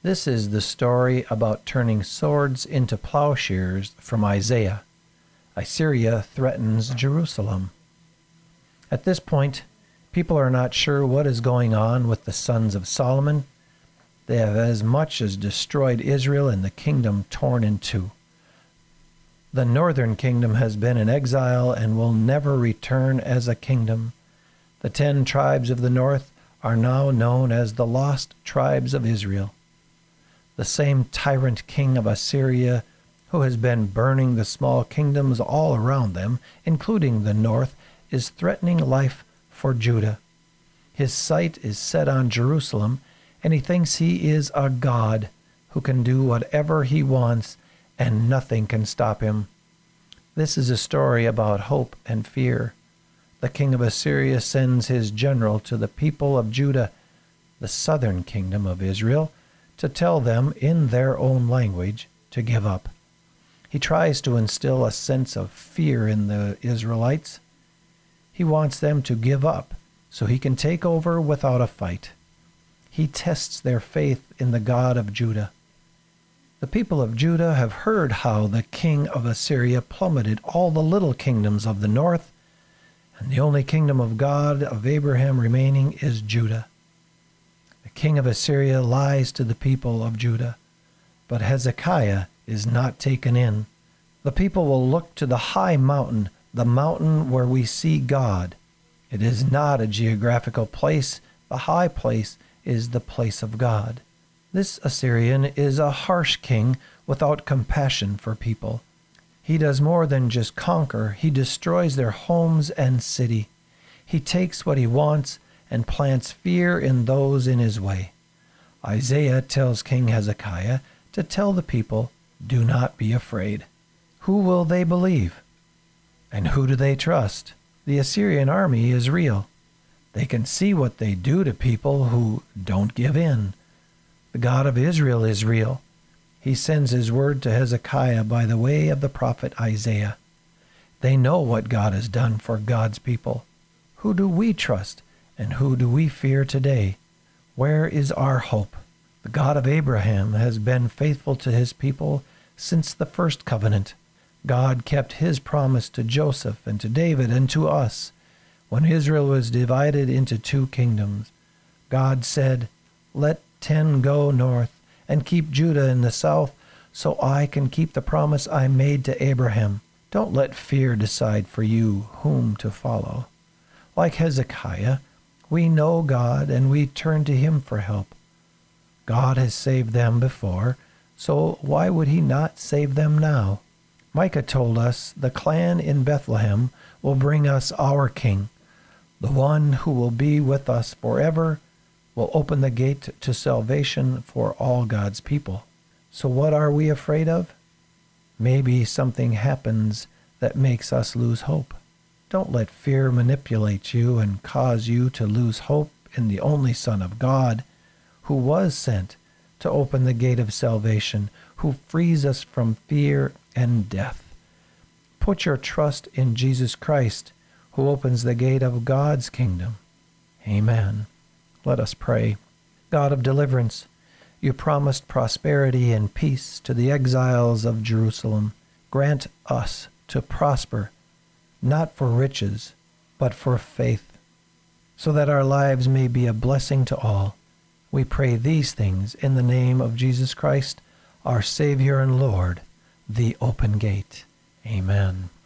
This is the story about turning swords into plowshares from Isaiah. Assyria threatens Jerusalem. At this point, people are not sure what is going on with the sons of Solomon. They have as much as destroyed Israel and the kingdom torn in two. The northern kingdom has been in exile and will never return as a kingdom. The 10 tribes of the north are now known as the lost tribes of Israel. The same tyrant king of Assyria, who has been burning the small kingdoms all around them, including the north, is threatening life for Judah. His sight is set on Jerusalem, and he thinks he is a god who can do whatever he wants, and nothing can stop him. This is a story about hope and fear. The king of Assyria sends his general to the people of Judah, the southern kingdom of Israel, to tell them in their own language to give up. He tries to instill a sense of fear in the Israelites. He wants them to give up so he can take over without a fight. He tests their faith in the God of Judah. The people of Judah have heard how the king of Assyria plummeted all the little kingdoms of the north, and the only kingdom of God of Abraham remaining is Judah. The king of Assyria lies to the people of Judah, but Hezekiah is not taken in. The people will look to the high mountain, the mountain where we see God. It is not a geographical place. The high place is the place of God. This Assyrian is a harsh king without compassion for people. He does more than just conquer. He destroys their homes and city. He takes what he wants and plants fear in those in his way. Isaiah tells King Hezekiah to tell the people, "Do not be afraid." Who will they believe? And who do they trust? The Assyrian army is real. They can see what they do to people who don't give in. The God of Israel is real. He sends his word to Hezekiah by the way of the prophet Isaiah. They know what God has done for God's people. Who do we trust, and who do we fear today? Where is our hope? The God of Abraham has been faithful to his people since the first covenant. God kept his promise to Joseph and to David and to us. When Israel was divided into 2 kingdoms, God said, "Let 10 go north and keep Judah in the south, so I can keep the promise I made to Abraham." Don't let fear decide for you whom to follow. Like Hezekiah, we know God and we turn to him for help. God has saved them before, so why would he not save them now? Micah told us the clan in Bethlehem will bring us our king. The one who will be with us forever will open the gate to salvation for all God's people. So what are we afraid of? Maybe something happens that makes us lose hope. Don't let fear manipulate you and cause you to lose hope in the only Son of God, who was sent to open the gate of salvation, who frees us from fear and death. Put your trust in Jesus Christ, who opens the gate of God's kingdom. Amen. Let us pray. God of deliverance, you promised prosperity and peace to the exiles of Jerusalem. Grant us to prosper, not for riches, but for faith, so that our lives may be a blessing to all. We pray these things in the name of Jesus Christ, our Savior and Lord, the open gate. Amen.